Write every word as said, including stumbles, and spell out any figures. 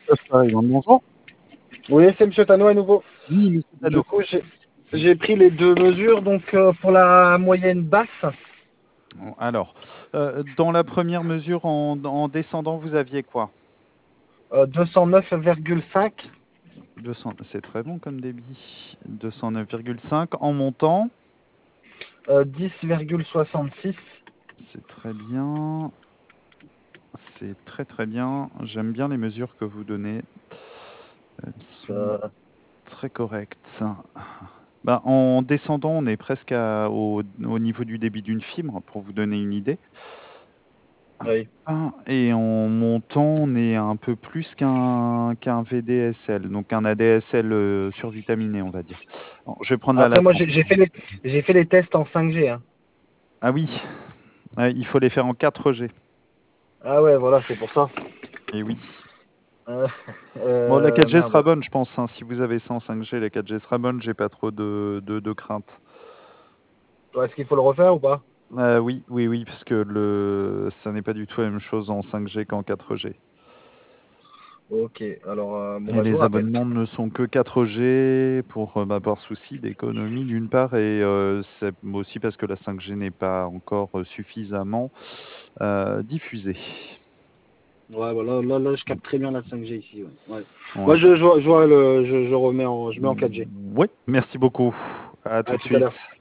Ça, ça arrive. Bonjour. Oui, c'est Monsieur Tano à nouveau. Oui, monsieur Du Tano. coup, j'ai j'ai pris les deux mesures. Donc, euh, pour la moyenne basse, Alors, euh, dans la première mesure, en, en descendant, vous aviez quoi? euh, deux cent neuf virgule cinq, deux cents, c'est très bon comme débit. deux cent neuf virgule cinq. En montant, euh, dix virgule soixante-six. c'est très bien. C'est très très bien. J'aime bien les mesures que vous donnez. Elles sont Euh, très correctes. Ben, en descendant, on est presque à- au, au niveau du débit d'une fibre, pour vous donner une idée. oui. Ah, et en montant, on est un peu plus qu'un qu'un V D S L, donc un A D S L euh, survitaminé, on va dire. Bon, je vais prendre la Après, moi, latence. j'ai j'ai fait les j'ai fait les tests en cinq G, hein. Ah oui, ouais, il faut les faire en quatre G. Ah ouais, voilà, c'est pour ça. Et oui. Euh, Bon, la euh, quatre G merde. sera bonne, je pense, hein. Si vous avez ça en cinq G, la quatre G sera bonne. J'ai pas trop de, de, de crainte. Ouais, est-ce qu'il faut le refaire ou pas? Euh, oui, oui, oui, parce que le, ça n'est pas du tout la même chose en cinq G qu'en quatre G. Ok. Alors, euh, bon, Et bah, je vous les rappelle. abonnements ne sont que quatre G pour euh, bah, par souci d'économie d'une part et euh, c'est aussi parce que la cinq G n'est pas encore euh, suffisamment euh, diffusée. Ouais, voilà, là, là, je capte très bien la cinq G ici. Ouais. Ouais. Ouais. Moi, je, je, vois- je vois le, je, je remets en, je mets en quatre G. Oui, merci beaucoup. À tout À de tout à l'heure. suite.